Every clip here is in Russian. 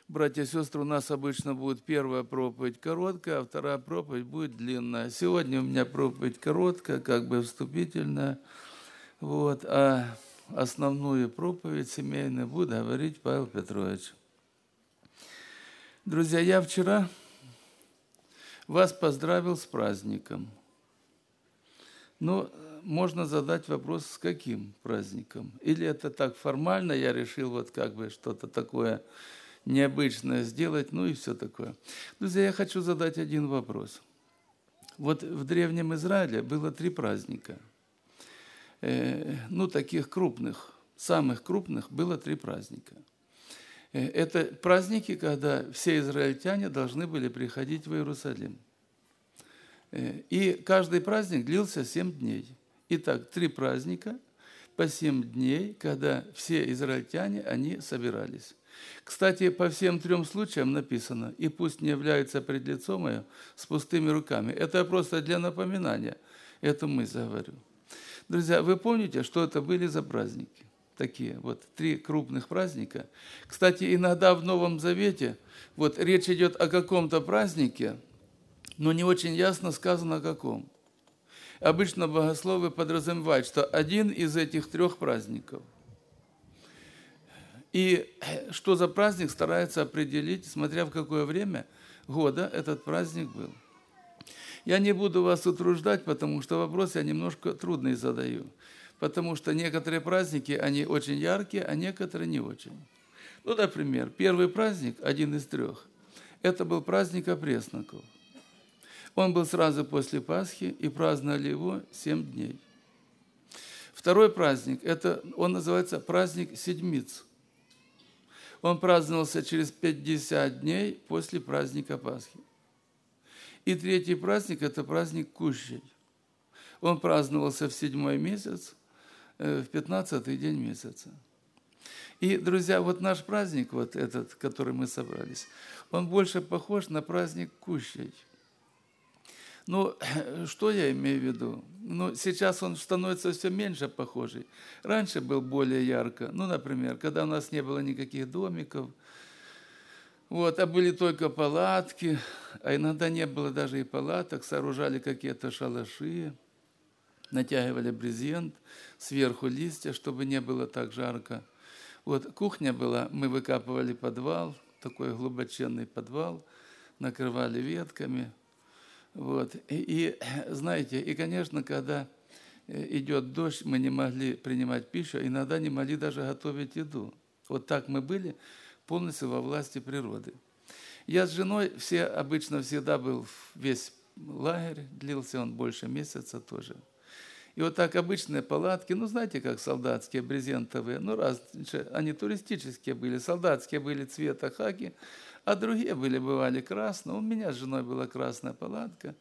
Братья и сестры, у нас обычно будет первая проповедь короткая, а вторая проповедь будет длинная. Сегодня у меня проповедь короткая, как бы вступительная. А основную проповедь семейную будет говорить Павел Петрович. Друзья, я вчера вас поздравил с праздником. Но можно задать вопрос, с каким праздником? Или это так формально, я решил что-то такое необычное сделать, и все такое. Друзья, я хочу задать один вопрос. В Древнем Израиле было 3 праздника. Таких крупных, самых крупных было 3 праздника. Это праздники, когда все израильтяне должны были приходить в Иерусалим. И каждый праздник длился 7 дней. Итак, 3 праздника по 7 дней, когда все израильтяне, они собирались. Кстати, по всем 3 случаям написано: «И пусть не является пред лицом мое с пустыми руками». Это просто для напоминания. Эту мысль говорю. Друзья, вы помните, что это были за праздники? Такие 3 крупных праздника. Кстати, иногда в Новом Завете речь идет о каком-то празднике, но не очень ясно сказано о каком. Обычно богословы подразумевают, что один из этих 3 праздников. И что за праздник, стараются определить, смотря в какое время года этот праздник был. Я не буду вас утруждать, потому что вопрос я немножко трудный задаю. Потому что некоторые праздники, они очень яркие, а некоторые не очень. Например, первый праздник, один из 3, это был праздник опресноков. Он был сразу после Пасхи, и праздновали его 7 дней. Второй праздник, он называется праздник Седмиц. Он праздновался через 50 дней после праздника Пасхи. И третий праздник – это праздник Кущей. Он праздновался в 7-й месяц, в 15-й день месяца. И, друзья, наш праздник, этот, который мы собрались, он больше похож на праздник Кущей. Что я имею в виду? Сейчас он становится все меньше похожий. Раньше был более ярко. Например, когда у нас не было никаких домиков, а были только палатки, а иногда не было даже и палаток, сооружали какие-то шалаши, натягивали брезент, сверху листья, чтобы не было так жарко. Кухня была, мы выкапывали подвал, такой глубоченный подвал, накрывали ветками. Знаете, конечно, когда идет дождь, мы не могли принимать пищу, иногда не могли даже готовить еду. Так мы были полностью во власти природы. Я с женой обычно всегда был, весь лагерь, длился он больше месяца тоже. И так обычные палатки, знаете, как солдатские, брезентовые, раньше они туристические были, солдатские были цвета хаки, а другие бывали красные. У меня с женой была красная палатка,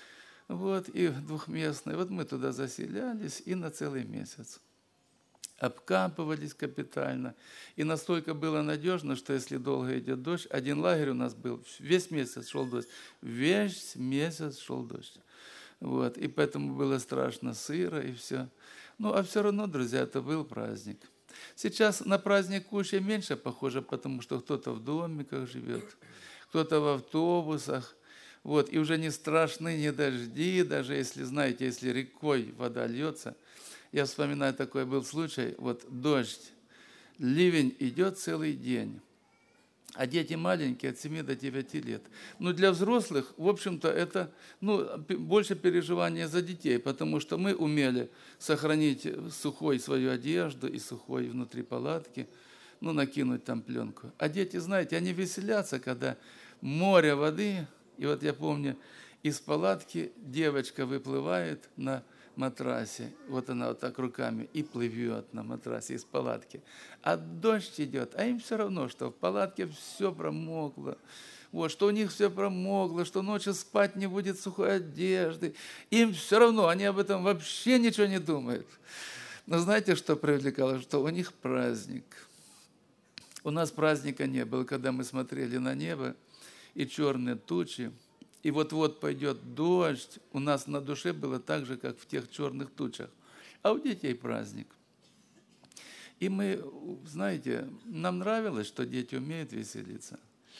и двухместная. Мы туда заселялись и на целый месяц. Обкапывались капитально. И настолько было надежно, что если долго идет дождь, один лагерь у нас был, весь месяц шел дождь. Весь месяц шел дождь. И поэтому было страшно сыро и все. А все равно, друзья, это был праздник. Сейчас на праздник Кущи меньше похоже, потому что кто-то в домиках живет, кто-то в автобусах. И уже не страшны ни дожди, даже если, знаете, если рекой вода льется. Я вспоминаю, такой был случай, дождь, ливень идет целый день, а дети маленькие, от 7 до 9 лет. Для взрослых, в общем-то, это больше переживания за детей, потому что мы умели сохранить сухой свою одежду и сухой внутри палатки, накинуть там пленку. А дети, знаете, они веселятся, когда море воды, и я помню, из палатки девочка выплывает на матрасе, она так руками и плывет на матрасе из палатки. А дождь идет, а им все равно, что в палатке все промокло, что у них все промокло, что ночью спать не будет сухой одежды. Им все равно, они об этом вообще ничего не думают. Но знаете, что привлекало? Что у них праздник. У нас праздника не было, когда мы смотрели на небо и черные тучи, и вот-вот пойдет дождь, у нас на душе было так же, как в тех черных тучах. А у детей праздник. И мы, знаете, нам нравилось, что дети умеют веселиться.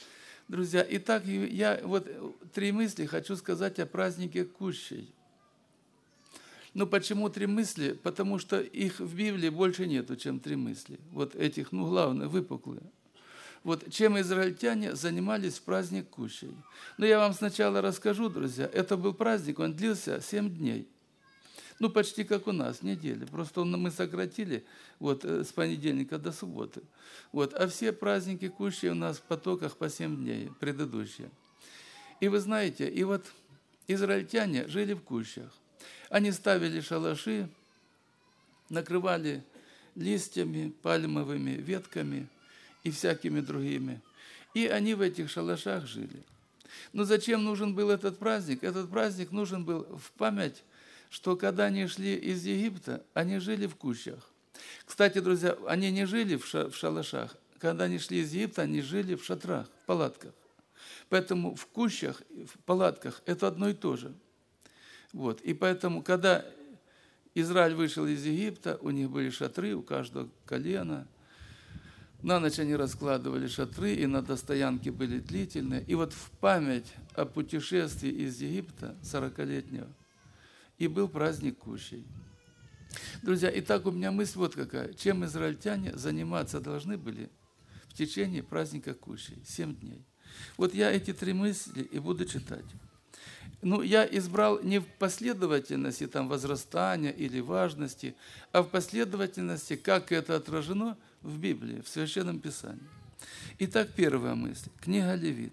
Друзья, итак, я вот 3 мысли хочу сказать о празднике Кущей. Ну, почему 3 мысли? Потому что их в Библии больше нету, чем 3 мысли. Вот этих, главные, выпуклые. Вот чем израильтяне занимались в праздник Кущей. Но я вам сначала расскажу, друзья. Это был праздник, он длился 7 дней. Ну, почти как у нас, недели. Просто мы сократили с понедельника до субботы. А все праздники Кущей у нас в потоках по 7 дней, предыдущие. И вы знаете, израильтяне жили в Кущах. Они ставили шалаши, накрывали листьями, пальмовыми ветками и всякими другими. И они в этих шалашах жили. Но зачем нужен был этот праздник? Этот праздник нужен был в память, что когда они шли из Египта, они жили в Кущах. Кстати, друзья, они не жили в шалашах. Когда они шли из Египта, они жили в шатрах, в палатках. Поэтому в Кущах, в палатках это одно и то же. И поэтому, когда Израиль вышел из Египта, у них были шатры, у каждого колена. На ночь они раскладывали шатры, и на стоянки были длительные. И в память о путешествии из Египта 40-летнего и был праздник Кущей. Друзья, итак, у меня мысль вот какая. Чем израильтяне заниматься должны были в течение праздника Кущей? 7 дней. Я эти 3 мысли и буду читать. Я избрал не в последовательности возрастания или важности, а в последовательности, как это отражено в Библии, в Священном Писании. Итак, первая мысль. Книга Левит.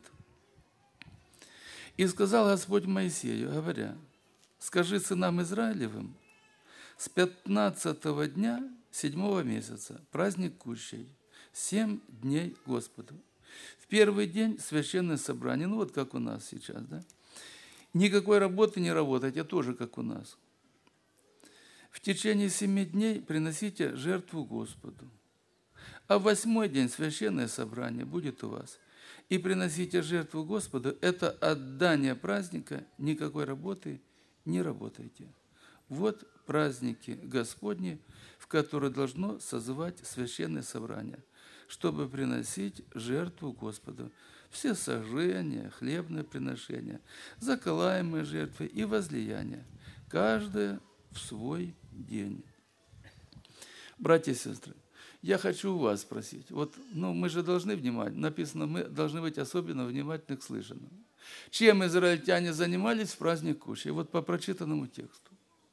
«И сказал Господь Моисею, говоря, скажи сынам Израилевым, с 15-го дня 7-го месяца праздник Кущей, 7 дней Господу. В первый день священное собрание, как у нас сейчас, да? Никакой работы не работайте, тоже как у нас. В течение 7 дней приносите жертву Господу. А в 8-й день священное собрание будет у вас. И приносите жертву Господу. Это отдание праздника, никакой работы не работайте. Вот праздники Господни, в которые должно созывать священное собрание, чтобы приносить жертву Господу. Все сожжения, хлебные приношения, заколаемые жертвы и возлияния, каждое в свой день». Братья и сестры, я хочу у вас спросить. Мы же должны внимать, написано, мы должны быть особенно внимательны к слышанному. Чем израильтяне занимались в праздник Кущей? По прочитанному тексту.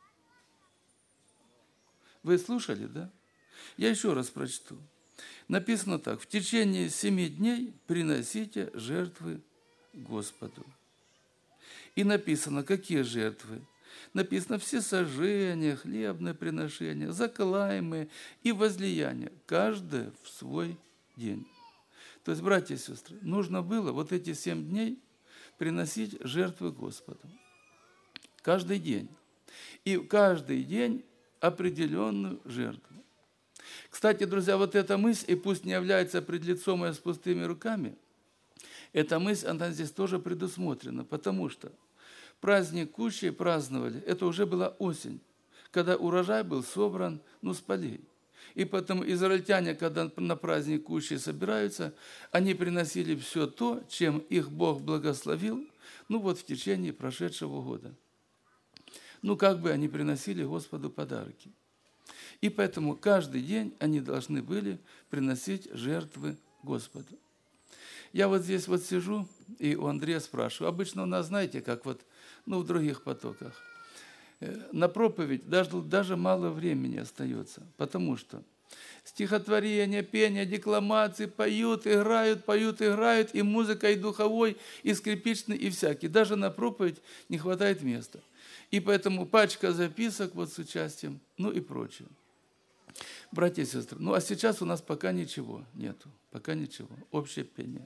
Вы слушали, да? Я еще раз прочту. Написано так. В течение 7 дней приносите жертвы Господу. И написано, какие жертвы? Написано, все сожжения, хлебные приношения, заколаемые и возлияния, каждое в свой день. То есть, братья и сестры, нужно было эти 7 дней приносить жертвы Господу. Каждый день. И каждый день определенную жертву. Кстати, друзья, эта мысль, и пусть не является пред лицом моим с пустыми руками, эта мысль, она здесь тоже предусмотрена, потому что праздник Кущей праздновали, это уже была осень, когда урожай был собран, с полей. И поэтому израильтяне, когда на праздник Кущей собираются, они приносили все то, чем их Бог благословил, в течение прошедшего года. Они приносили Господу подарки. И поэтому каждый день они должны были приносить жертвы Господу. Я здесь сижу, и у Андрея спрашиваю. Обычно у нас, знаете, как в других потоках. На проповедь даже мало времени остается, потому что стихотворения, пение, декламации, поют, играют, и музыка, и духовой, и скрипичный, и всякий. Даже на проповедь не хватает места. И поэтому пачка записок с участием, и прочее. Братья и сестры, а сейчас у нас пока ничего нету, общее пение.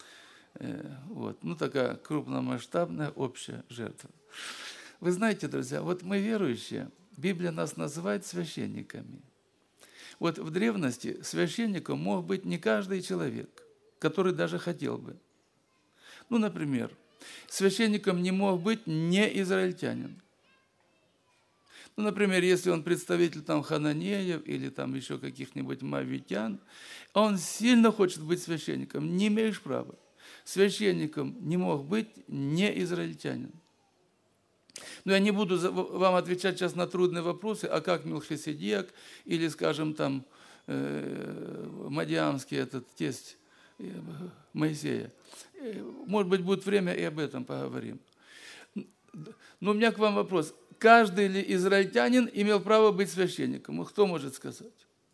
Такая крупномасштабная общая жертва. Вы знаете, друзья, мы верующие, Библия нас называет священниками. В древности священником мог быть не каждый человек, который даже хотел бы. Например, священником не мог быть не израильтянин. Например, если он представитель хананеев или еще каких-нибудь моавитян, он сильно хочет быть священником, не имеешь права. священником не мог быть не израильтянин. Но я не буду вам отвечать сейчас на трудные вопросы, а как Мелхиседек или, скажем, там, Мадиамский этот тесть Моисея. Может быть, будет время, и об этом поговорим. Но у меня к вам вопрос. Каждый ли израильтянин имел право быть священником? Кто может сказать?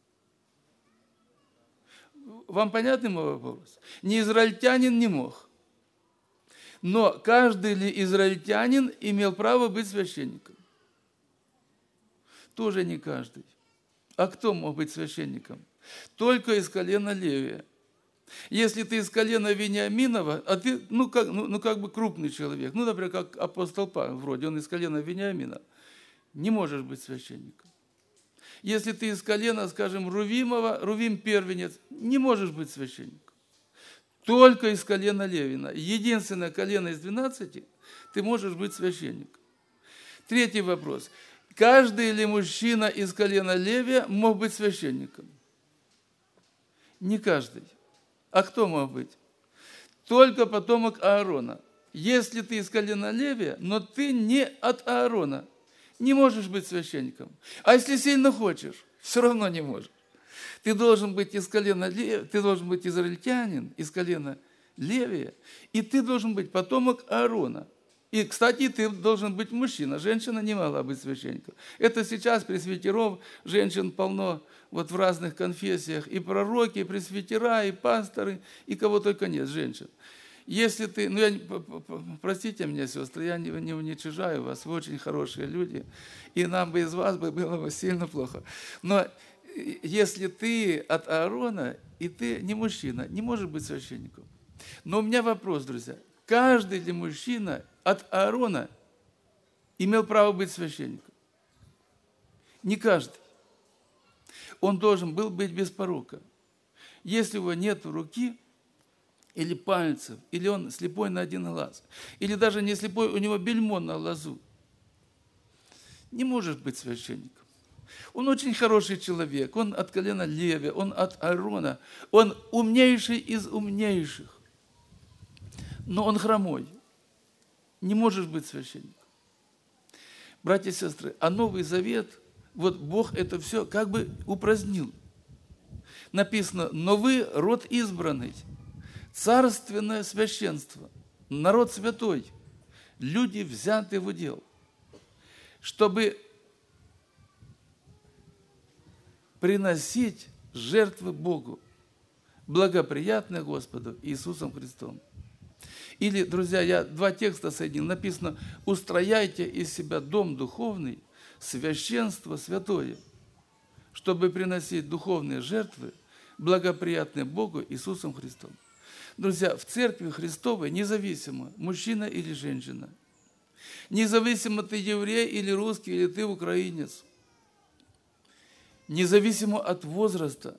Вам понятный мой вопрос? Ни израильтянин не мог. Но каждый ли израильтянин имел право быть священником? Тоже не каждый. А кто мог быть священником? Только из колена Левия. Если ты из колена Вениаминова, а ты, как бы крупный человек, например, как апостол Павел, вроде он из колена Вениамина, не можешь быть священником. Если ты из колена, скажем, Рувимова, Рувим первенец, не можешь быть священником. Только из колена Левина. Единственное колено из 12, ты можешь быть священником. Третий вопрос. Каждый ли мужчина из колена Левия мог быть священником? Не каждый. А кто мог быть? Только потомок Аарона. Если ты из колена Левия, но ты не от Аарона, не можешь быть священником. А если сильно хочешь, все равно не можешь. Ты должен быть из колена Левия, ты должен быть израильтянин из колена Левия, и ты должен быть потомок Аарона. И, кстати, ты должен быть мужчина. Женщина не могла быть священником. Это сейчас пресвитеров, женщин полно в разных конфессиях. И пророки, и пресвитера, и пасторы, и кого только нет, женщин. Если ты, простите меня, сестры, я не уничижаю вас, вы очень хорошие люди, и нам бы из вас было бы сильно плохо. Но если ты от Аарона, и ты не мужчина, не можешь быть священником. Но у меня вопрос, друзья. Каждый ли мужчина от Аарона имел право быть священником? Не каждый. Он должен был быть без порока. Если у него нет руки или пальцев, или он слепой на один глаз, или даже не слепой, у него бельмо на глазу, не может быть священником. Он очень хороший человек, он от колена Левия, он от Аарона, он умнейший из умнейших, но он хромой. Не можешь быть священником. Братья и сестры, а Новый Завет, Бог это все как бы упразднил. Написано, но вы род избранный, царственное священство, народ святой, люди взяты в удел, чтобы приносить жертвы Богу, благоприятные Господу Иисусом Христом. Или, друзья, я два текста соединил. Написано, устрояйте из себя дом духовный, священство святое, чтобы приносить духовные жертвы, благоприятные Богу Иисусом Христом. Друзья, в Церкви Христовой независимо, мужчина или женщина, независимо ты еврей или русский, или ты украинец, независимо от возраста,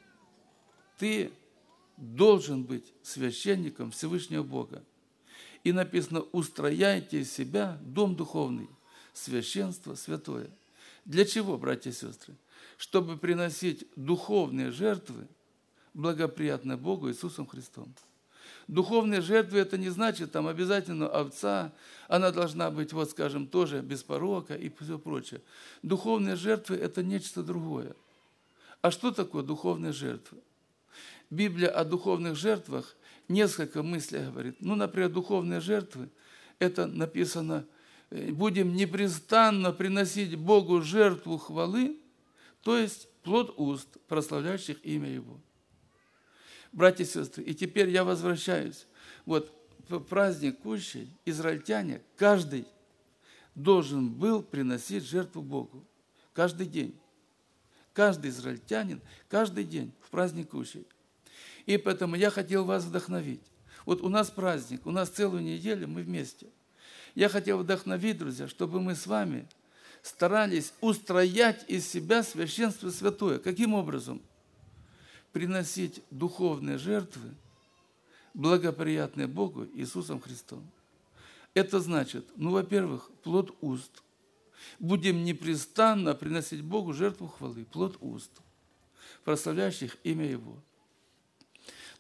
ты должен быть священником Всевышнего Бога. И написано, устрояйте из себя дом духовный, священство святое. Для чего, братья и сестры? Чтобы приносить духовные жертвы, благоприятные Богу Иисусом Христом. Духовные жертвы, это не значит обязательно овца, она должна быть, скажем, тоже без порока и все прочее. Духовные жертвы – это нечто другое. А что такое духовные жертвы? Библия о духовных жертвах несколько мыслей говорит. Например, духовные жертвы, это написано, будем непрестанно приносить Богу жертву хвалы, то есть плод уст, прославляющих имя Его. Братья и сестры, и теперь я возвращаюсь. В праздник Кущей израильтяне, каждый должен был приносить жертву Богу. Каждый день. Каждый израильтянин, каждый день в праздник Кущей. И поэтому я хотел вас вдохновить. У нас праздник, у нас целую неделю мы вместе. Я хотел вдохновить, друзья, чтобы мы с вами старались устроять из себя священство святое. Каким образом? Приносить духовные жертвы, благоприятные Богу Иисусом Христом. Это значит, во-первых, плод уст. Будем непрестанно приносить Богу жертву хвалы, плод уст, прославляющих имя Его.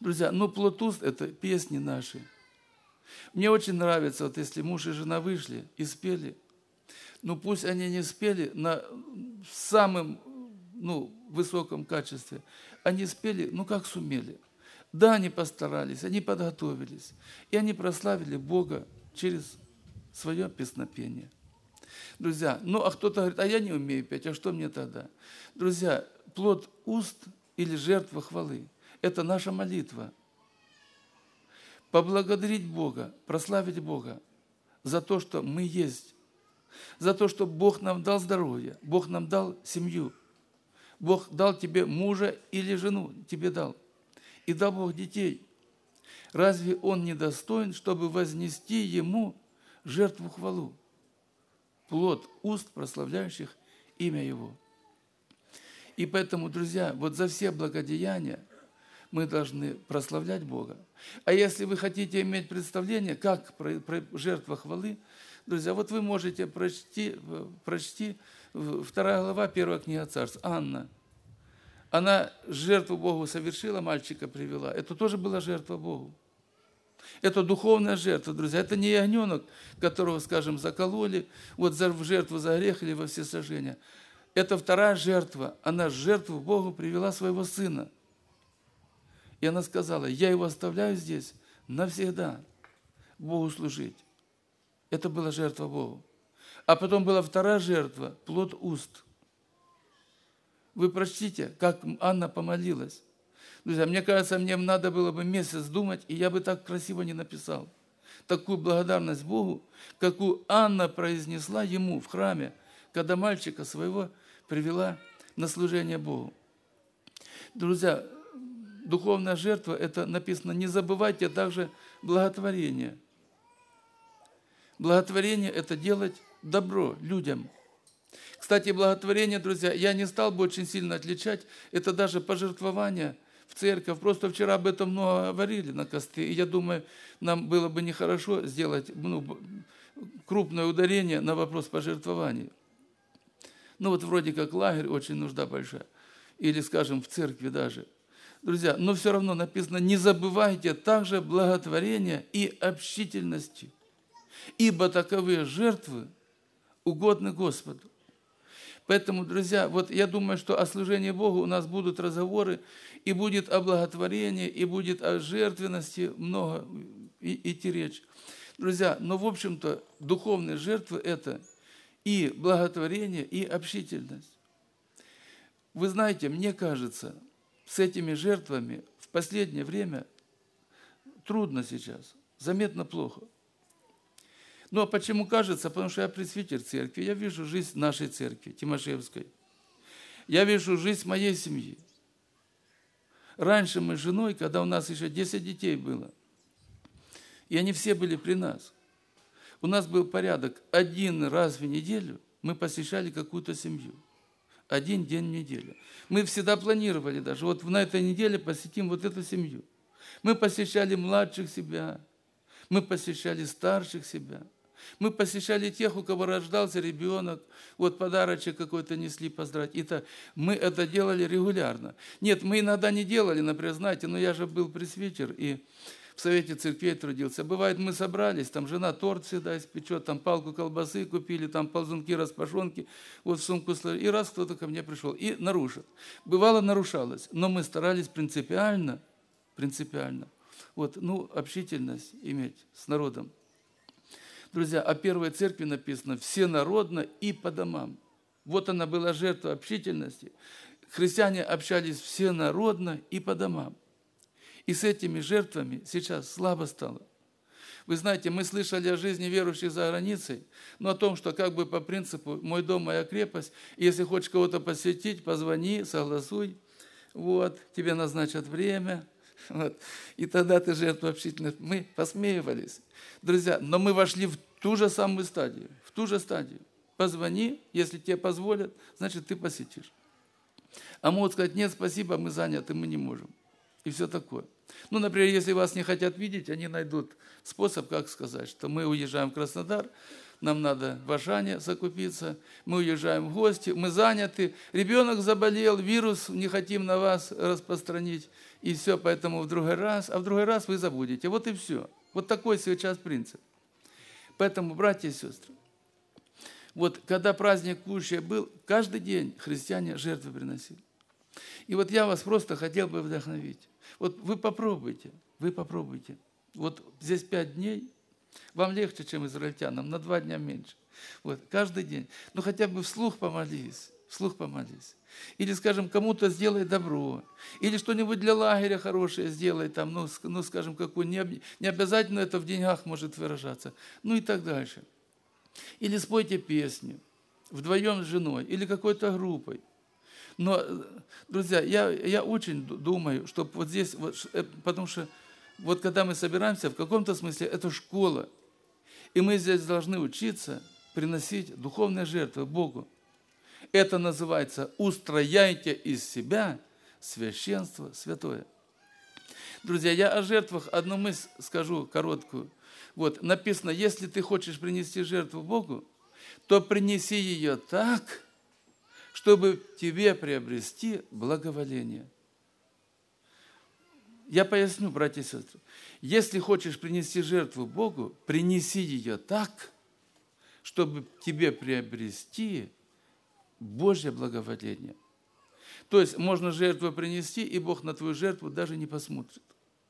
Друзья, ну плод уст – это песни наши. Мне очень нравится, вот если муж и жена вышли и спели, ну пусть они не спели на самом высоком качестве, они спели, ну как сумели. Да, они постарались, они подготовились, и они прославили Бога через свое песнопение. Друзья, ну а кто-то говорит, а я не умею петь, а что мне тогда? Друзья, плод уст или жертва хвалы – это наша молитва. Поблагодарить Бога, прославить Бога за то, что мы есть, за то, что Бог нам дал здоровье, Бог нам дал семью, Бог дал тебе мужа или жену, тебе дал, и дал Бог детей. Разве Он не достоин, чтобы вознести Ему жертву хвалу? Плод уст, прославляющих имя Его. И поэтому, друзья, вот за все благодеяния мы должны прославлять Бога. А если вы хотите иметь представление, как жертва хвалы, друзья, вот вы можете прочти 2 глава 1 книга Царств. Анна. Она жертву Богу совершила, мальчика привела. Это тоже была жертва Богу. Это духовная жертва, друзья. Это не ягненок, которого, скажем, закололи, вот в жертву за грех или во всесожжение. Это вторая жертва. Она жертву Богу привела своего сына. И она сказала, я его оставляю здесь навсегда, Богу служить. Это была жертва Богу. А потом была вторая жертва, плод уст. Вы прочтите, как Анна помолилась. Друзья, мне кажется, мне надо было бы месяц думать, и я бы так красиво не написал. Такую благодарность Богу, какую Анна произнесла ему в храме, когда мальчика своего привела на служение Богу. Друзья, духовная жертва, это написано, не забывайте также благотворение. Благотворение – это делать добро людям. Кстати, благотворение, друзья, я не стал бы очень сильно отличать, это даже пожертвование в церковь. Просто вчера об этом много говорили на косты, и я думаю, нам было бы нехорошо сделать крупное ударение на вопрос пожертвований. Ну вот вроде как лагерь, очень нужда большая, или, скажем, в церкви даже. Друзья, но все равно написано, не забывайте также благотворения и общительности, ибо таковые жертвы угодны Господу. Поэтому, друзья, вот я думаю, что о служении Богу у нас будут разговоры, и будет о благотворении, и будет о жертвенности много идти речь. Друзья, но в общем-то духовные жертвы – это и благотворение, и общительность. Вы знаете, мне кажется, с этими жертвами в последнее время трудно сейчас, заметно плохо. Ну, а почему кажется? Потому что я пресвитер церкви, я вижу жизнь нашей церкви, Тимошевской. Я вижу жизнь моей семьи. Раньше мы с женой, когда у нас еще 10 детей было, и они все были при нас, у нас был порядок, 1 раз в неделю мы посещали какую-то семью. 1 день в неделю. Мы всегда планировали даже, вот на этой неделе посетим вот эту семью. Мы посещали младших себя, мы посещали старших себя. Мы посещали тех, у кого рождался ребенок, вот подарочек какой-то несли поздравить. И мы это делали регулярно. Нет, мы иногда не делали, например, знаете, но я же был пресвитер и в Совете церквей трудился. Бывает, мы собрались, там жена торт всегда испечет, там палку колбасы купили, там ползунки, распашонки, вот в сумку сложили. И раз кто-то ко мне пришел и нарушил. Бывало, нарушалось, но мы старались принципиально, вот, общительность иметь с народом. Друзья, о первой церкви написано «всенародно и по домам». Вот она была жертва общительности. Христиане общались всенародно и по домам. И с этими жертвами сейчас слабо стало. Вы знаете, мы слышали о жизни верующих за границей, но о том, что как бы по принципу «мой дом, моя крепость», если хочешь кого-то посетить, позвони, согласуй, вот, тебе назначат время, вот, и тогда ты жертва общительности. Мы посмеивались. Друзья, но мы вошли в ту же самую стадию, Позвони, если тебе позволят, значит, ты посетишь. А могут сказать, нет, спасибо, мы заняты, мы не можем. И все такое. Например, если вас не хотят видеть, они найдут способ, как сказать, что мы уезжаем в Краснодар, нам надо в Ашане закупиться, мы уезжаем в гости, мы заняты, ребенок заболел, вирус не хотим на вас распространить, и все, поэтому в другой раз вы забудете. Вот и все. Вот такой сейчас принцип. Поэтому, братья и сестры, вот когда праздник Кушия был, каждый день христиане жертвы приносили. И вот я вас просто хотел бы вдохновить. Вот вы попробуйте. Вот здесь 5 дней, вам легче, чем израильтянам, на 2 дня меньше. Вот, каждый день. Ну, хотя бы вслух помолись. Или, скажем, кому-то сделай добро. Или что-нибудь для лагеря хорошее сделай, там, ну скажем, не обязательно это в деньгах может выражаться. Ну и так дальше. Или спойте песню вдвоем с женой, или какой-то группой. Но, друзья, я очень думаю, что вот здесь, потому что вот когда мы собираемся, в каком-то смысле это школа. И мы здесь должны учиться приносить духовные жертвы Богу. Это называется «устрояйте из себя священство святое». Друзья, я о жертвах одну мысль скажу короткую. Вот, написано, если ты хочешь принести жертву Богу, то принеси ее так, чтобы тебе приобрести благоволение. Я поясню, братья и сестры. Если хочешь принести жертву Богу, принеси ее так, чтобы тебе приобрести Божье благоволение. То есть можно жертву принести, и Бог на твою жертву даже не посмотрит.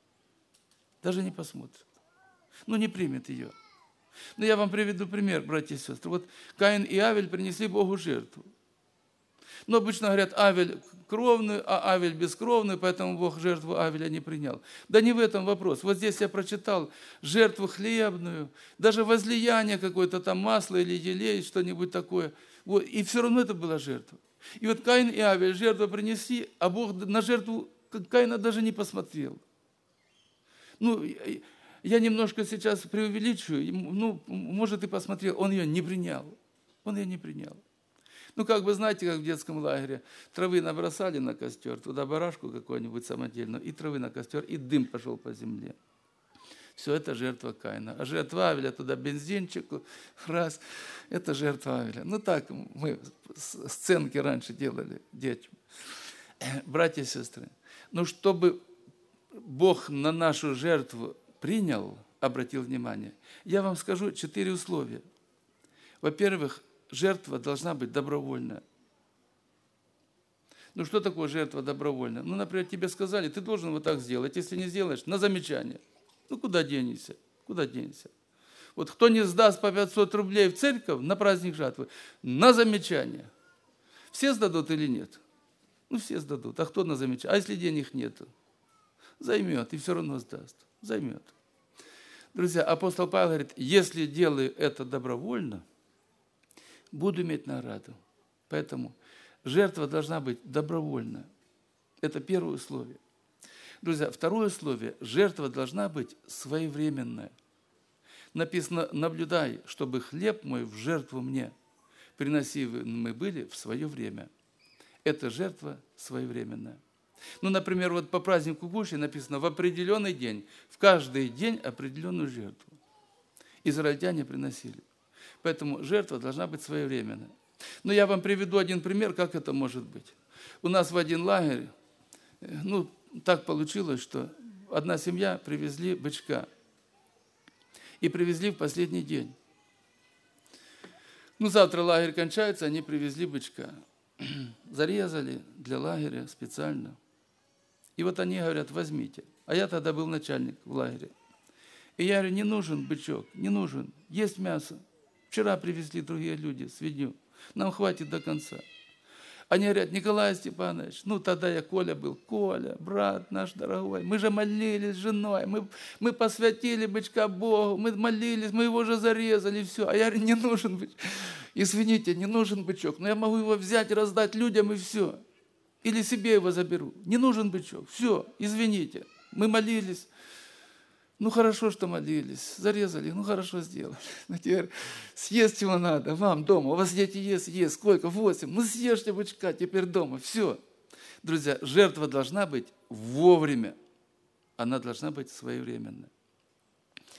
Ну, не примет ее. Но я вам приведу пример, братья и сестры. Вот Каин и Авель принесли Богу жертву. Но обычно говорят, Авель кровный, а Авель бескровный, поэтому Бог жертву Авеля не принял. Да не в этом вопрос. Вот здесь я прочитал жертву хлебную, даже возлияние какое-то там, масло или елей, что-нибудь такое. Вот, и все равно это была жертва. И вот Каин и Авель жертву принесли, а Бог на жертву Каина даже не посмотрел. Ну, я немножко сейчас преувеличиваю, ну, может, и посмотрел, он ее не принял. Ну, как бы, знаете, как в детском лагере, травы набросали на костер, туда барашку какую-нибудь самодельную, и травы на костер, и дым пошел по земле. Все, это жертва Каина. А жертва Авеля туда бензинчику, раз, это жертва Авеля. Ну, так мы сценки раньше делали детям. Братья и сестры, ну, чтобы Бог на нашу жертву принял, обратил внимание, я вам скажу 4 условия. Во-первых, жертва должна быть добровольная. Ну, что такое жертва добровольная? Ну, например, тебе сказали, ты должен вот так сделать. Если не сделаешь, на замечание. Ну, куда денешься? Вот кто не сдаст по 500 рублей в церковь на праздник жатвы, на замечание. Все сдадут или нет? Ну, все сдадут. А кто на замечание? А если денег нету? Займет, и все равно сдаст. Займет. Друзья, апостол Павел говорит, если делаю это добровольно, буду иметь награду. Поэтому жертва должна быть добровольная. Это первое условие. Друзья, второе условие. Жертва должна быть своевременная. Написано, наблюдай, чтобы хлеб мой в жертву мне приносимы были в свое время. Это жертва своевременная. Ну, например, вот по празднику Куши написано в определенный день, в каждый день определенную жертву. Израильтяне приносили. Поэтому жертва должна быть своевременная. Но я вам приведу один пример, как это может быть. У нас в один лагерь, ну, так получилось, что одна семья привезли бычка. И привезли в последний день. Ну, завтра лагерь кончается, они привезли бычка. Зарезали для лагеря специально. И вот они говорят, возьмите. А я тогда был начальник в лагере. И я говорю, не нужен бычок, не нужен. Есть мясо. Вчера привезли другие люди свинью. Нам хватит до конца. Они говорят, Николай Степанович, ну тогда я Коля был. Коля, брат наш дорогой, мы же молились с женой, мы посвятили бычка Богу, мы молились, мы его же зарезали, все. А я говорю, не нужен бычок. Извините, не нужен бычок, но я могу его взять и раздать людям, и все. Или себе его заберу. Не нужен бычок. Все, извините. Мы молились. Ну, хорошо, что молились. Зарезали. Ну, хорошо сделали. Но теперь съесть его надо. Вам дома. У вас дети есть. Сколько? 8. Ну, съешьте бычка теперь дома. Все. Друзья, жертва должна быть вовремя. Она должна быть своевременная.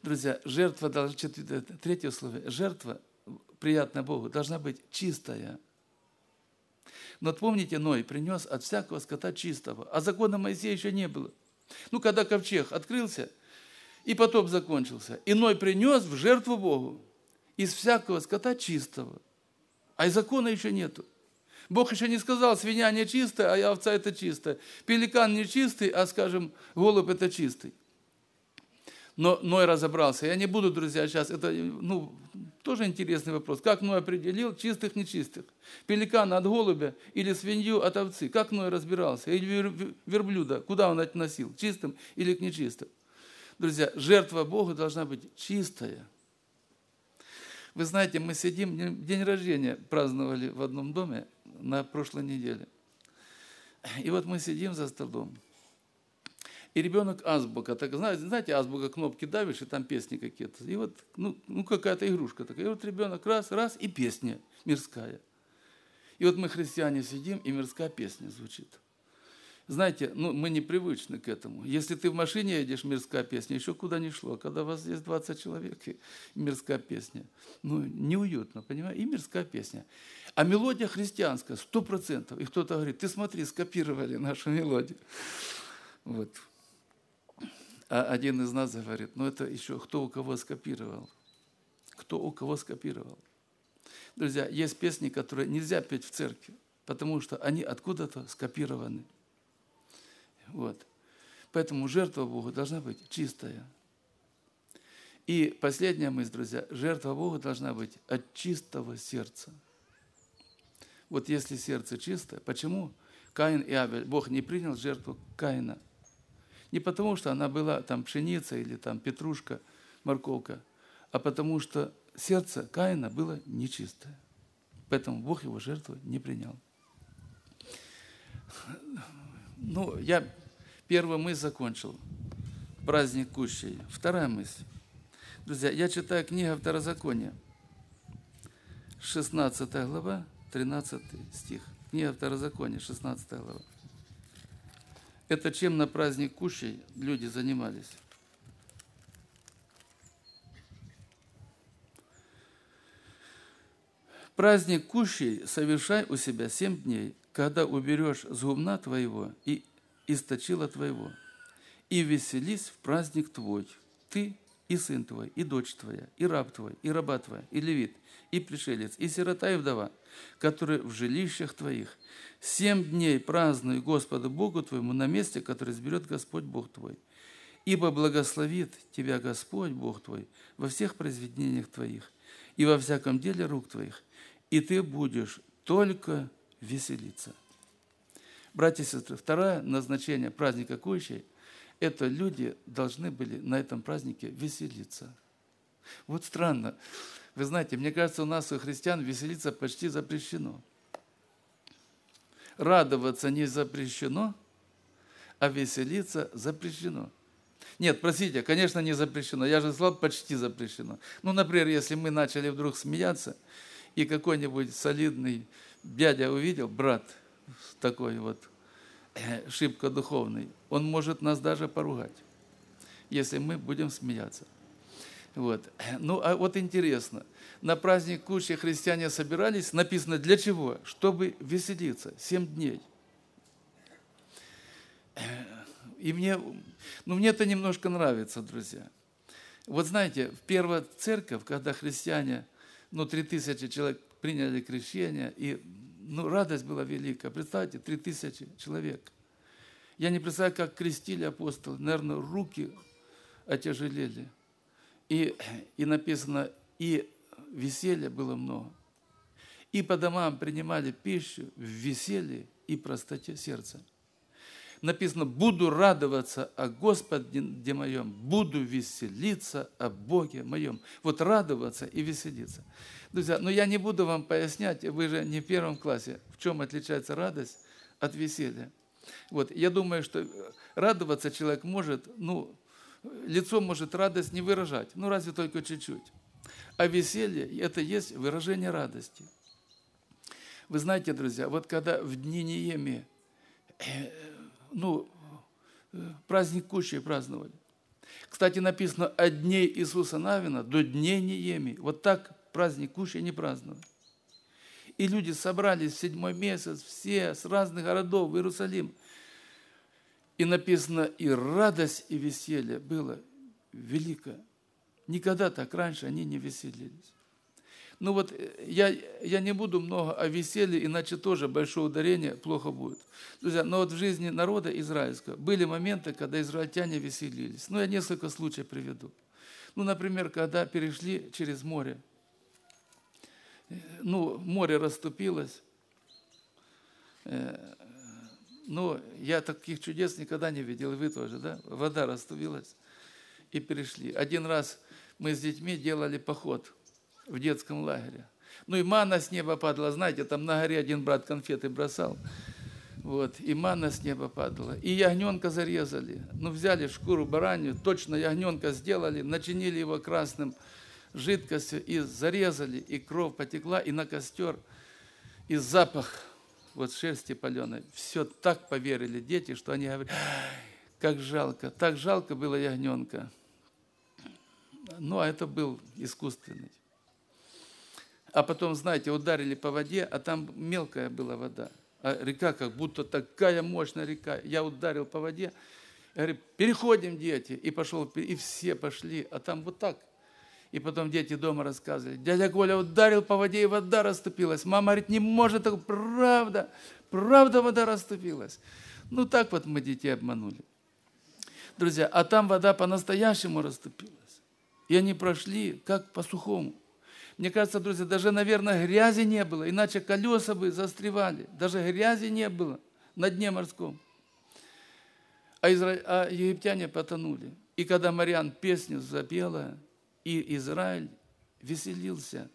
Друзья, жертва должна, третье условие, жертва, приятная Богу, должна быть чистая. Но вот помните, Ной принес от всякого скота чистого, а закона Моисея еще не было. Когда ковчег открылся, и потоп закончился, и Ной принес в жертву Богу из всякого скота чистого, а и закона еще нету. Бог еще не сказал, свинья не чистая, а овца это чистая. Пеликан не чистый, а, скажем, голубь это чистый. Но Ной разобрался. Я не буду, друзья, сейчас, это тоже интересный вопрос. Как Ной определил чистых, нечистых? Пеликана от голубя или свинью от овцы? Как Ной разбирался? Или верблюда, куда он относил? Чистым или к нечистым? Друзья, жертва Богу должна быть чистая. Вы знаете, мы сидим, день рождения праздновали в одном доме на прошлой неделе. И вот мы сидим за столом. И ребенок азбука, так, знаете, азбука, кнопки давишь, и там песни какие-то. И вот, какая-то игрушка такая. И вот ребенок раз, и песня мирская. И вот мы, христиане, сидим, и мирская песня звучит. Знаете, мы непривычны к этому. Если ты в машине едешь, мирская песня, еще куда ни шло. Когда у вас здесь 20 человек, и мирская песня. Неуютно, понимаете? И мирская песня. А мелодия христианская, 100%. И кто-то говорит, ты смотри, скопировали нашу мелодию. Вот. А один из нас говорит, это еще кто у кого скопировал. Кто у кого скопировал. Друзья, есть песни, которые нельзя петь в церкви, потому что они откуда-то скопированы. Вот. Поэтому жертва Богу должна быть чистая. И последняя мысль, друзья, жертва Богу должна быть от чистого сердца. Вот если сердце чистое, почему Каин и Авель, Бог не принял жертву Каина? Не потому, что она была там пшеница или там петрушка, морковка, а потому что сердце Каина было нечистое. Поэтому Бог его жертву не принял. Я первую мысль закончил. Праздник кущей. Вторая мысль. Друзья, я читаю книгу Второзакония. 16 глава, 13 стих. Книга Второзакония, 16 глава. Это чем на праздник кущей люди занимались. Праздник кущей совершай у себя 7 дней, когда уберешь с гумна твоего и источила твоего, и веселись в праздник твой, ты и сын твой, и дочь твоя, и раб твой, и раба твоя, и левит, и пришелец, и сирота, и вдова, которые в жилищах твоих. 7 дней празднуй Господу Богу твоему на месте, которое изберет Господь Бог твой. Ибо благословит тебя Господь Бог твой во всех произведениях твоих и во всяком деле рук твоих, и ты будешь только веселиться. Братья и сестры, второе назначение праздника кущей – это люди должны были на этом празднике веселиться. Вот странно. Вы знаете, мне кажется, у нас, у христиан, веселиться почти запрещено. Радоваться не запрещено, а веселиться запрещено. Нет, простите, конечно, не запрещено. Я же сказал, почти запрещено. Например, если мы начали вдруг смеяться, и какой-нибудь солидный дядя увидел, брат такой вот, шибко духовный, он может нас даже поругать, если мы будем смеяться. Вот. А вот интересно, на праздник кущей христиане собирались, написано для чего? Чтобы веселиться 7 дней. И мне это немножко нравится, друзья. Вот знаете, в первая церковь, когда христиане, 3000 человек приняли крещение, и радость была великая. Представьте, 3000 человек. Я не представляю, как крестили апостолы. Наверное, руки отяжелели. И написано, и веселья было много. И по домам принимали пищу в веселье и простоте сердца. Написано, буду радоваться о Господе моем, буду веселиться о Боге моем. Вот радоваться и веселиться. Друзья, я не буду вам пояснять, вы же не в 1 классе, в чем отличается радость от веселья. Вот, я думаю, что радоваться человек может, лицо может радость не выражать, разве только чуть-чуть. А веселье – это есть выражение радости. Вы знаете, друзья, вот когда в дни Неемии, праздник кущей праздновали, Кстати, написано от дней Иисуса Навина до дней Неемии. Вот так праздник Кущей не праздновали. И люди собрались в 7-й месяц, все с разных городов в Иерусалим. И написано, и радость, и веселье было великое. Никогда так раньше они не веселились. Ну вот я не буду много о веселье, иначе тоже большое ударение плохо будет. Друзья, но вот в жизни народа израильского были моменты, когда израильтяне веселились. Ну, я несколько случаев приведу. Ну, например, когда перешли через море. Ну, море расступилось. Ну, я таких чудес никогда не видел, и вы тоже, да? Вода расступилась, и перешли. Один раз мы с детьми делали поход в детском лагере. Ну, и манна с неба падала. Знаете, там на горе один брат конфеты бросал. Вот, и манна с неба падала. И ягненка зарезали. Ну, взяли шкуру баранью, точно ягненка сделали, начинили его красным жидкостью и зарезали, и кровь потекла, и на костер, и запах вот шерсти паленой. Все так поверили дети, что они говорят, как жалко. Так жалко было ягненка. Ну, а это был искусственный. А потом, знаете, ударили по воде, а там мелкая была вода. А река как будто такая мощная река. Я ударил по воде, я говорю, переходим, дети. И пошел, и все пошли, а там вот так. И потом дети дома рассказывали. Дядя Коля ударил по воде, и вода расступилась. Мама говорит, не может, так правда, правда вода расступилась. Ну так вот мы детей обманули. Друзья, а там вода по-настоящему расступилась. И они прошли как по сухому. Мне кажется, друзья, даже, наверное, грязи не было, иначе колеса бы застревали. Даже грязи не было на дне морском. А египтяне потонули. И когда Марьян песню запела, и Израиль веселился.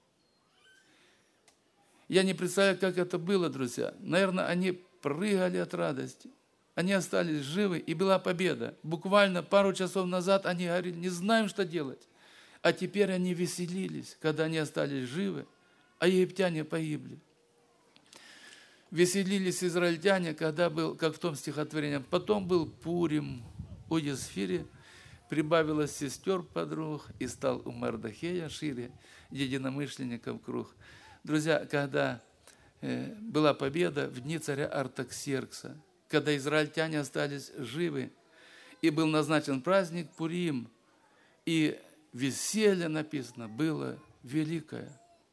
Я не представляю, как это было, друзья. Наверное, они прыгали от радости. Они остались живы, и была победа. Буквально пару часов назад они говорили, не знаем, что делать. А теперь они веселились, когда они остались живы, а египтяне погибли. Веселились израильтяне, когда был, как в том стихотворении, потом был Пурим у Есфири, прибавилось сестер подруг, и стал у Мардахея шире, единомышленников круг. Друзья, когда была победа в дни царя Артаксеркса, когда израильтяне остались живы, и был назначен праздник Пурим, и веселье, написано, было великое.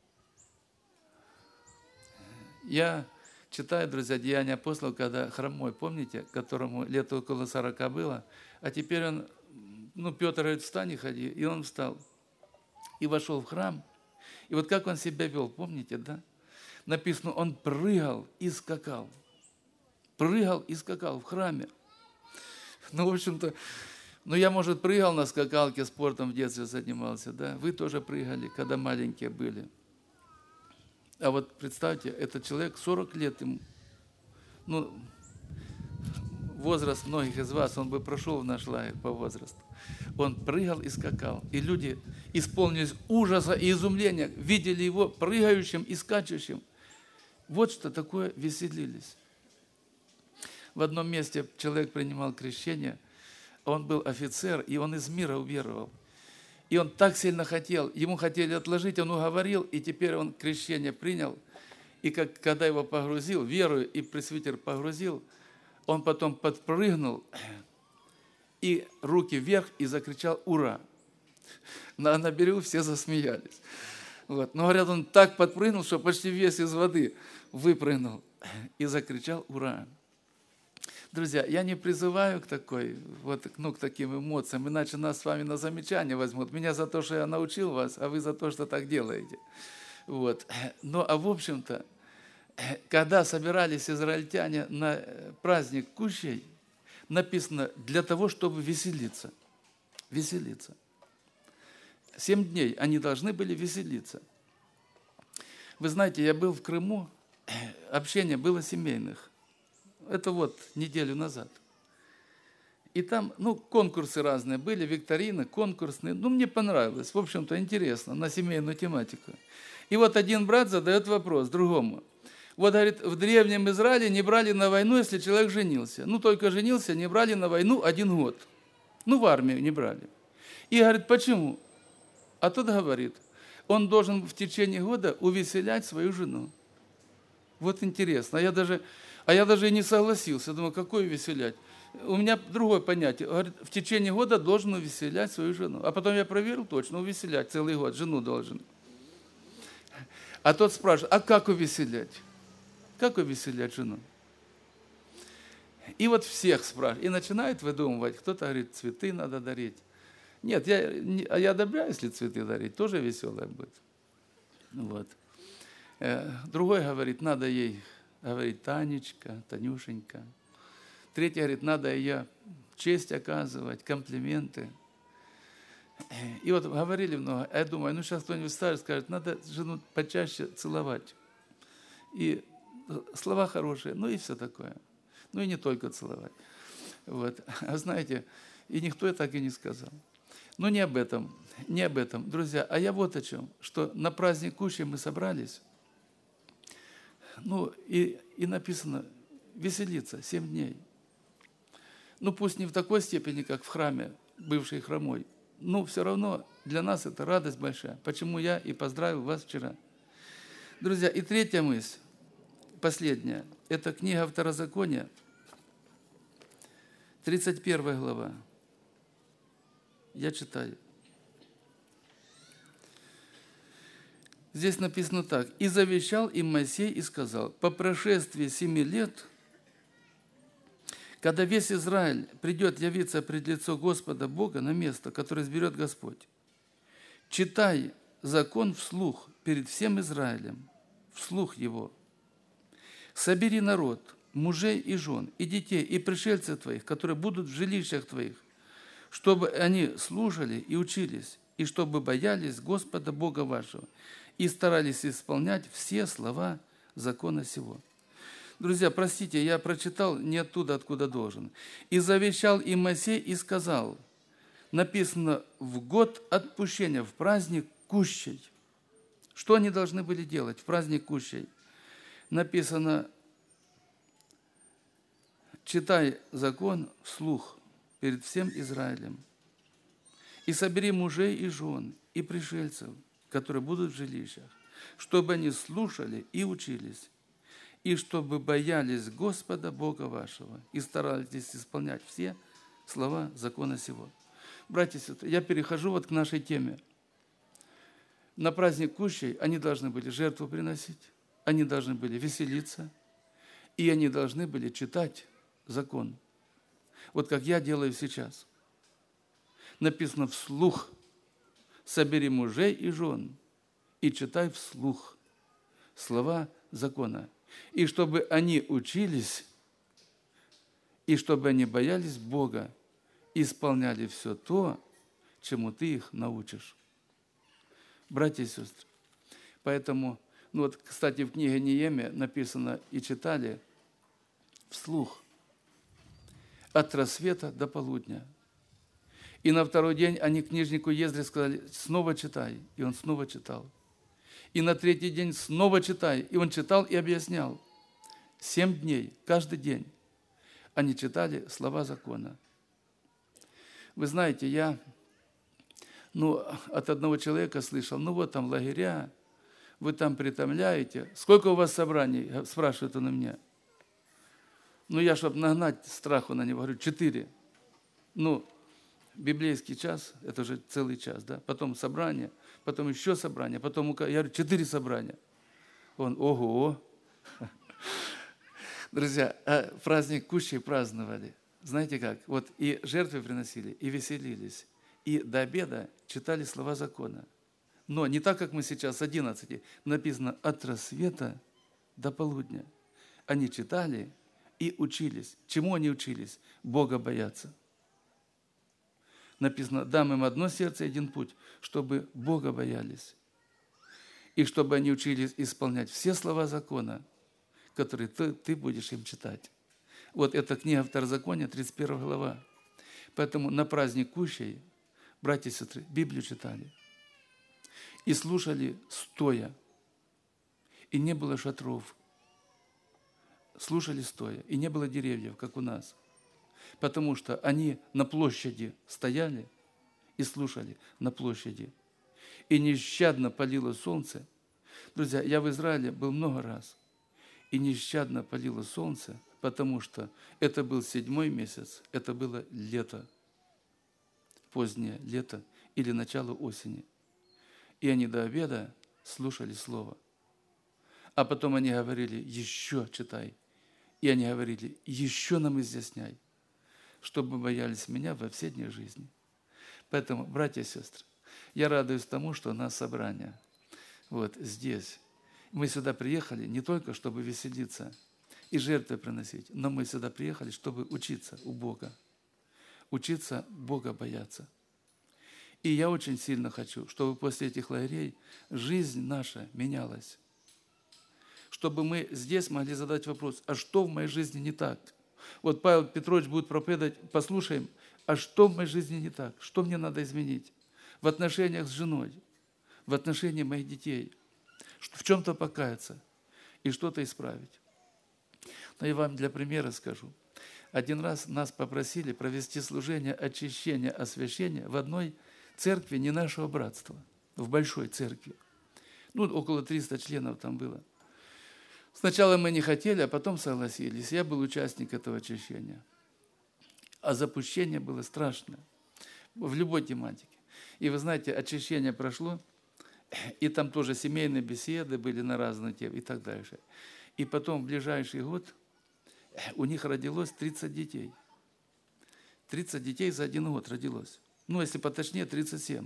Я читаю, друзья, Деяния апостолов, когда хромой, помните, которому лет около 40 было, а теперь он, Петр говорит, встань и ходи, и он встал, и вошел в храм, и вот как он себя вел, помните, да? Написано, он прыгал и скакал в храме. В общем-то, я, может, прыгал на скакалке, спортом в детстве занимался, да? Вы тоже прыгали, когда маленькие были. А вот представьте, этот человек 40 лет ему, возраст многих из вас, он бы прошел в наш лагерь по возрасту. Он прыгал и скакал. И люди исполнились ужаса и изумления, видели его прыгающим и скачущим. Вот что такое веселились. В одном месте человек принимал крещение, он был офицер, и он из мира уверовал. И он так сильно хотел, ему хотели отложить, он уговорил, и теперь он крещение принял. И когда его погрузил, верую, и пресвитер погрузил, он потом подпрыгнул, и руки вверх, и закричал «Ура!». На берегу все засмеялись. Вот. Но, говорят, он так подпрыгнул, что почти весь из воды выпрыгнул, и закричал «Ура!». Друзья, я не призываю к к таким эмоциям, иначе нас с вами на замечание возьмут. Меня за то, что я научил вас, а вы за то, что так делаете. Вот. В общем-то, когда собирались израильтяне на праздник Кущей, написано для того, чтобы веселиться. Веселиться. 7 дней они должны были веселиться. Вы знаете, я был в Крыму, общение было семейных. Это неделю назад. И там, конкурсы разные были, викторины, конкурсные. Мне понравилось, в общем-то, интересно, на семейную тематику. И один брат задает вопрос другому. Говорит, в древнем Израиле не брали на войну, если человек женился. Только женился, не брали на войну 1 год. Ну, в армию не брали. И говорит, почему? А тот говорит, он должен в течение года увеселять свою жену. Вот интересно. А я даже и не согласился. Думаю, какое увеселять? У меня другое понятие. Говорит, в течение года должен увеселять свою жену. А потом я проверил точно, увеселять целый год. Жену должен. А тот спрашивает, а как увеселять? Как увеселять жену? И вот всех спрашивают. И начинают выдумывать. Кто-то говорит, цветы надо дарить. Нет, я одобряю, если цветы дарить. Тоже веселое будет. Вот. Другой говорит, надо ей говорить Танечка, Танюшенька. Третий говорит, надо ее честь оказывать, комплименты. И вот говорили много. Я думаю, ну сейчас кто-нибудь старый скажет, надо жену почаще целовать. И слова хорошие, ну и все такое. Ну и не только целовать. Вот. А знаете, и никто так и не сказал. Но не об этом, не об этом. Друзья, а я вот о чем, что на праздник Кущи мы собрались, ну и написано веселиться 7 дней. Ну пусть не в такой степени, как в храме, бывший хромой, но все равно для нас это радость большая. Почему я и поздравил вас вчера. Друзья, и третья мысль, последняя, это книга Второзакония, 31 глава. Я читаю. Здесь написано так. «И завещал им Моисей и сказал, по прошествии 7 лет, когда весь Израиль придет явиться пред лицо Господа Бога на место, которое изберет Господь, читай закон вслух перед всем Израилем, вслух его. Собери народ, мужей и жен, и детей, и пришельцев твоих, которые будут в жилищах твоих, чтобы они слушали и учились, и чтобы боялись Господа Бога вашего, и старались исполнять все слова закона сего». Друзья, простите, я прочитал не оттуда, откуда должен. «И завещал им Моисей и сказал», написано, в год отпущения, в праздник Кущей. Что они должны были делать в праздник Кущей? Написано, читай закон вслух перед всем Израилем. И собери мужей и жен, и пришельцев, которые будут в жилищах, чтобы они слушали и учились, и чтобы боялись Господа Бога вашего, и старались исполнять все слова закона сего. Братья и сестры, я перехожу вот к нашей теме. На праздник Кущей они должны были жертву приносить, они должны были веселиться, и они должны были читать закон. Вот как я делаю сейчас. Написано вслух. Собери мужей и жен и читай вслух слова закона. И чтобы они учились, и чтобы они боялись Бога, исполняли все то, чему ты их научишь. Братья и сестры, поэтому, ну вот, кстати, в книге Неемия написано и читали вслух от рассвета до полудня. И на второй день они книжнику Ездре сказали, снова читай. И он снова читал. И на третий день снова читай. И он читал и объяснял. 7 дней, каждый день они читали слова закона. Вы знаете, я от одного человека слышал, вот там лагеря, вы там притомляете. Сколько у вас собраний? Спрашивает он у меня. Я, чтобы нагнать страху на него, говорю, 4. Библейский час, это уже целый час, да? Потом собрание, потом еще собрание, потом, я говорю, 4 собрания. Он, ого! Друзья, праздник Кущей праздновали. Знаете как? Вот и жертвы приносили, и веселились, и до обеда читали слова закона. Но не так, как мы сейчас, с 11. Написано, от рассвета до полудня. Они читали и учились. Чему они учились? Бога бояться. Написано, дам им одно сердце и один путь, чтобы Бога боялись. И чтобы они учились исполнять все слова закона, которые ты будешь им читать. Вот это книга Второзакония, 31 глава. Поэтому на праздник Кущей, братья и сестры, Библию читали. И слушали стоя. И не было шатров. Слушали стоя. И не было деревьев, как у нас. потому что они на площади стояли и слушали на площади. И нещадно палило солнце. Друзья, я в Израиле был много раз. И нещадно палило солнце, потому что это был 7-й месяц, это было лето, позднее лето или начало осени. И они до обеда слушали Слово. А потом они говорили: еще читай. И они говорили: еще нам изъясняй, чтобы боялись меня во все дни жизни. Поэтому, братья и сестры, я радуюсь тому, что у нас собрание вот здесь. Мы сюда приехали не только, чтобы веселиться и жертвы приносить, но мы сюда приехали, чтобы учиться у Бога. Учиться Бога бояться. И я очень сильно хочу, чтобы после этих лагерей жизнь наша менялась. Чтобы мы здесь могли задать вопрос: а что в моей жизни не так? Вот Павел Петрович будет проповедовать, послушаем, а что в моей жизни не так? Что мне надо изменить? В отношениях с женой, в отношении моих детей, в чем-то покаяться и что-то исправить. Но я вам для примера скажу. Один раз нас попросили провести служение очищения, освящения в одной церкви не нашего братства, в большой церкви. Около 300 членов там было. Сначала мы не хотели, а потом согласились. Я был участник этого очищения. А запущение было страшное в любой тематике. И вы знаете, очищение прошло, и там тоже семейные беседы были на разные темы и так дальше. И потом в ближайший год у них родилось 30 детей. 30 детей за один год родилось. Если поточнее, 37.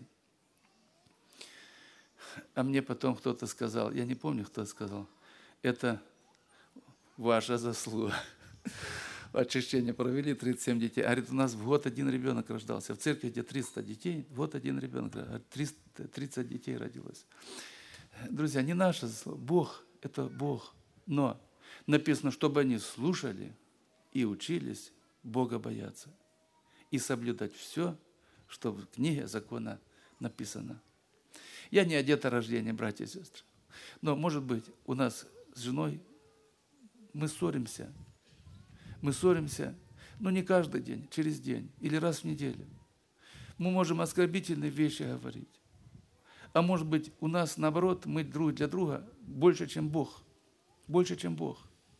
А мне потом кто-то сказал, я не помню, кто сказал, это ваша заслуга. Очищение провели, 37 детей. Говорит, у нас в год один ребенок рождался. В церкви, где 300 детей, вот один ребенок, 30 детей родилось. Друзья, не наша заслуга. Бог – это Бог. Но написано, чтобы они слушали и учились Бога бояться и соблюдать все, что в книге закона написано. Я не о деторождении, братья и сестры. Но, может быть, у нас с женой мы ссоримся. Мы ссоримся, но не каждый день, через день или раз в неделю. Мы можем оскорбительные вещи говорить. А может быть, у нас, наоборот, мы друг для друга больше, чем Бог. Больше, чем Бог.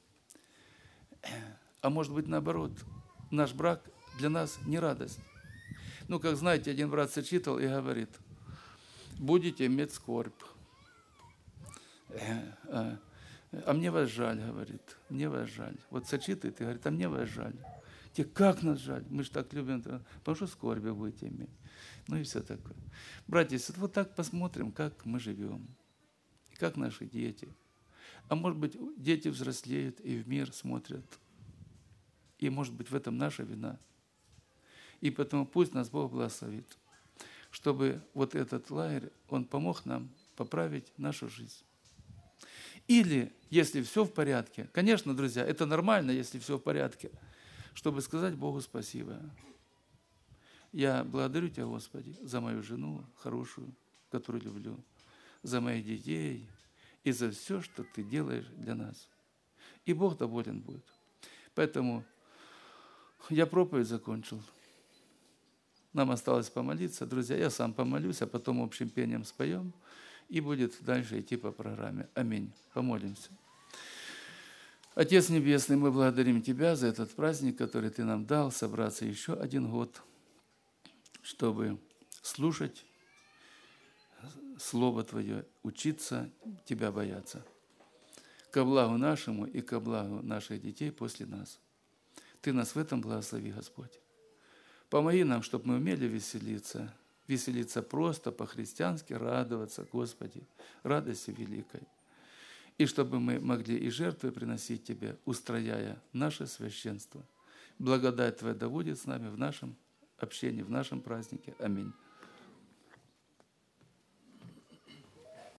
А может быть, наоборот, наш брак для нас не радость. Как знаете, один брат сочитал и говорит: будете иметь скорбь. А мне вас жаль, говорит, мне вас жаль. Вот сочитает и говорит: а мне вас жаль. Тебе как нас жаль? Мы же так любим, потому что скорби будете иметь. И все такое. Братья, вот так посмотрим, как мы живем, и как наши дети. А может быть, дети взрослеют и в мир смотрят. И может быть, в этом наша вина. И поэтому пусть нас Бог благословит, чтобы вот этот лагерь, он помог нам поправить нашу жизнь. Или, если все в порядке, конечно, друзья, это нормально, если все в порядке, чтобы сказать Богу спасибо. Я благодарю Тебя, Господи, за мою жену хорошую, которую люблю, за моих детей и за все, что Ты делаешь для нас. И Бог доволен будет. Поэтому я проповедь закончил. Нам осталось помолиться. Друзья, я сам помолюсь, а потом общим пением споем, и будет дальше идти по программе. Аминь. Помолимся. Отец Небесный, мы благодарим Тебя за этот праздник, который Ты нам дал, собраться еще один год, чтобы слушать Слово Твое, учиться Тебя бояться. Ко благу нашему и ко благу наших детей после нас. Ты нас в этом благослови, Господь. Помоги нам, чтобы мы умели веселиться просто, по-христиански, радоваться, Господи, радостью великой. И чтобы мы могли и жертвы приносить Тебе, устрояя наше священство. Благодать Твоя да будет с нами в нашем общении, в нашем празднике. Аминь.